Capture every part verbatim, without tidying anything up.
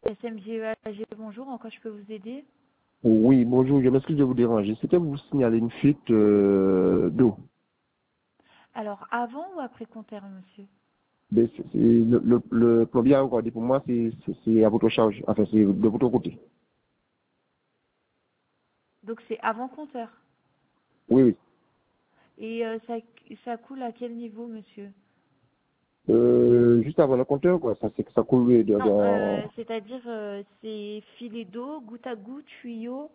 S M G E A G, bonjour, en quoi je peux vous aider? Oui, bonjour, je m'excuse de vous déranger. C'était pour vous signaler une fuite euh, d'eau. Alors, avant ou après compteur, monsieur? Mais c'est- c'est- Le, le, le plombier a regardé pour moi, c'est c'est- c'est à votre charge. Enfin, c'est de votre côté. Donc, c'est avant compteur. Oui, oui. Et euh, ça, ça coule à quel niveau, monsieur? Euh, juste avant le compteur, quoi. Ça, c'est que ça coule de, Non, dans... euh, c'est-à-dire, euh, c'est filet d'eau, goutte à goutte, tuyau.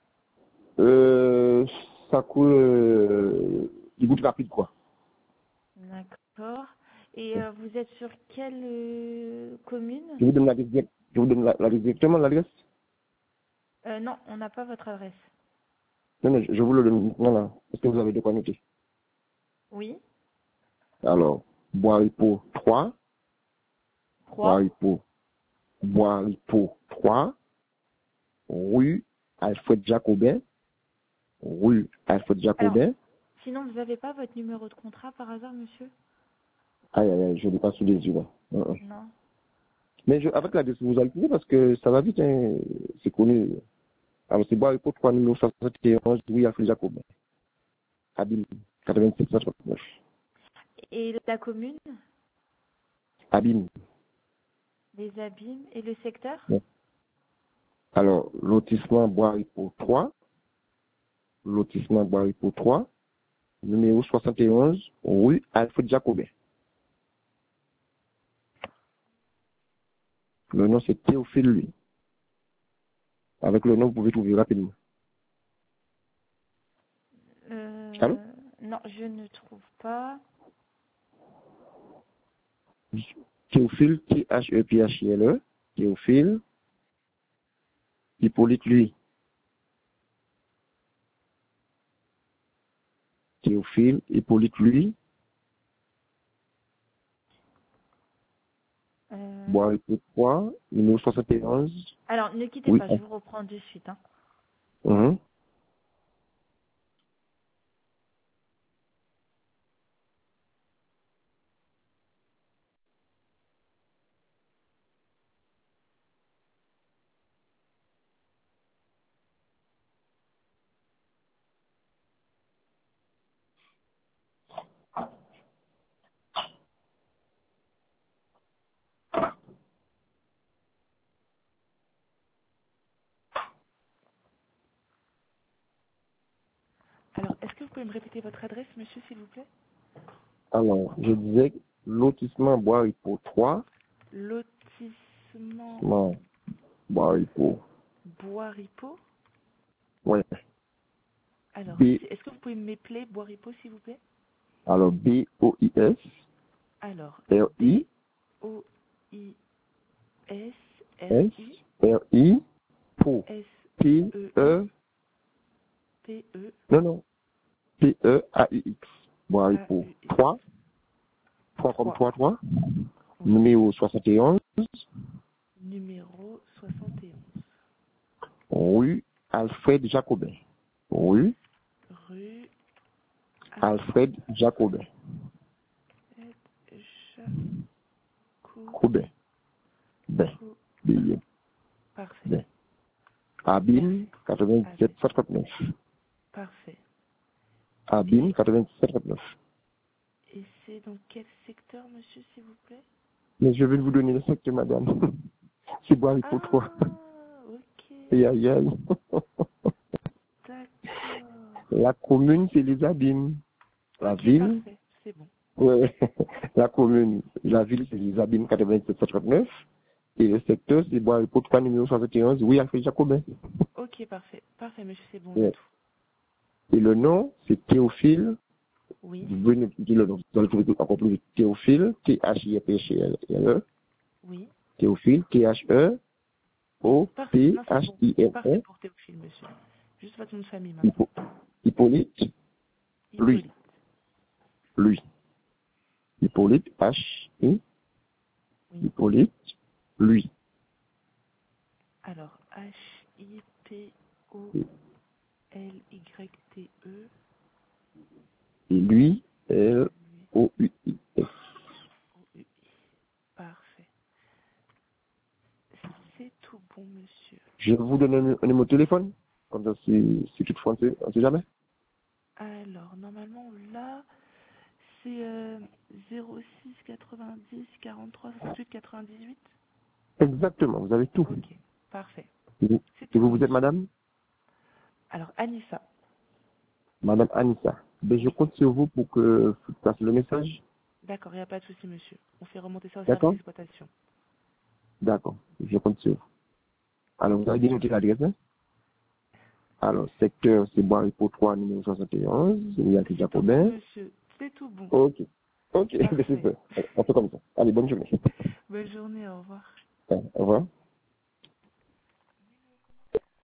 Euh, ça coule euh, du goutte rapide, quoi. D'accord. Et euh, vous êtes sur quelle euh, commune? Je vous donne la direct- je vous donne la, la directement l'adresse. euh, Non, on n'a pas votre adresse. Non, non, je, je vous le donne. Non, non. Est-ce que vous avez de quoi noter? Oui. Alors, Bois-Ripo trois, Trois. Bois-Ripo, Bois-Ripo trois, rue Alfred Jacobin, rue Alfred Alors, Jacobin. sinon, vous n'avez pas votre numéro de contrat par hasard, monsieur? Aïe, aïe, aïe, je ne l'ai pas sous les yeux, là. Hein, hein. Non. Mais je, avec la description, vous allez trouver parce que ça va vite, hein, c'est connu. Alors, c'est Bois pour trois numéro soixante et onze, rue Alfred Jacobin. Abîme, quatre-vingt-sept cent trente-neuf. Et la commune? Abîme. Les Abîmes. Et le secteur? Ouais. Alors, lotissement Bois pour trois, lotissement Bois pour trois, numéro soixante et onze, rue Alfred Jacobin. Le nom, c'est Théophile, lui. Avec le nom, vous pouvez trouver rapidement. Allô? Euh, non, je ne trouve pas. Théophile, T H E P H I L E, Théophile, Hippolyte, lui. Théophile, Hippolyte, lui. Euh, Bois trois, numéro soixante et onze. Alors, ne quittez Oui. pas, je vous reprends de suite. Hein. Mhm. Alors, est-ce que vous pouvez me répéter votre adresse, monsieur, s'il vous plaît? Alors, je disais lotissement Bois trois, Lotissement non, Bois Bois-Ripeau. ouais, Alors, B, c'est- est-ce que vous pouvez m'épeler Bois-Ripeau, s'il vous plaît? alors B O I S, Alors, R I, S, B-O-I-S-R-I-S-E-E. R I, Po, P, E, non, non, P, E, A, I, X, Bois P-E-A-U-X. trois, trois comme trois. trois, trois, Oui. numéro soixante et onze, Numéro soixante et onze. rue Alfred Jacobin, rue Rue Alfred Jacobin, Jacobin. Jacobin, ben, ben, Parfait. ben. Abîme, quatre-vingt-dix-sept cent trente-neuf. Parfait. Abîme, Et, quatre-vingt-dix-sept cent trente-neuf. et c'est dans quel secteur, monsieur, s'il vous plaît? Mais je vais vous donner le secteur, madame. C'est Bois Ah, pour toi. ok. Aïe, aïe, aïe. D'accord. La commune, c'est les Abîmes. La Ok, ville, parfait. C'est bon. ouais. La commune, la ville, c'est les Abîmes, quatre-vingt-sept cent trente-neuf. Et le secteur, c'est Bois pour trois, numéro soixante et onze. Oui, Alfred Jacobin. Ok, parfait. Parfait, monsieur, c'est bon, j'ai Ouais. tout. Et le nom, c'est Théophile. Oui, Vous venez de dire le nom. Vous allez trouver tout encore plus vite. Théophile, T H I P H L E. oui. Théophile, T H E O Parfait. P Non, c'est H bon. I C'est L parfait E. pour Théophile, monsieur. Juste votre nom de famille maintenant. Hippo- Hippolyte, lui, Hippolyte. lui. Hippolyte, H, I, Oui. Hippolyte, lui. Alors, H-I-P-O-L-Y-T-E. Et lui, L, O, U, I, S. O-U-I. Parfait. C'est tout Je vous donne un, un numéro de téléphone. Comme ça, si, si toutefois, on ne sait jamais. Alors, normalement, là, c'est euh, zéro six quatre-vingt-dix quarante-trois soixante-huit quatre-vingt-dix-huit. Exactement, vous avez tout. Ok, parfait. Et C'est et tout vous, bon, vous êtes monsieur. madame Alors, Anissa. Madame Anissa. Ben, je Oui. compte sur vous pour que vous passiez le message. D'accord, il n'y a pas de souci, monsieur. On fait remonter ça au service D'accord d'exploitation. D'accord, je compte sur vous. Alors, vous avez bien noté l'adresse, hein? Alors, secteur, c'est Bois-Ripo trois, numéro soixante et onze. Il y a tout C'est tout bon, Jacobin. monsieur. C'est tout bon. Ok. Ok, c'est Parfait. super. On fait comme ça. Allez, bonne journée. Bonne journée, au revoir. Au revoir.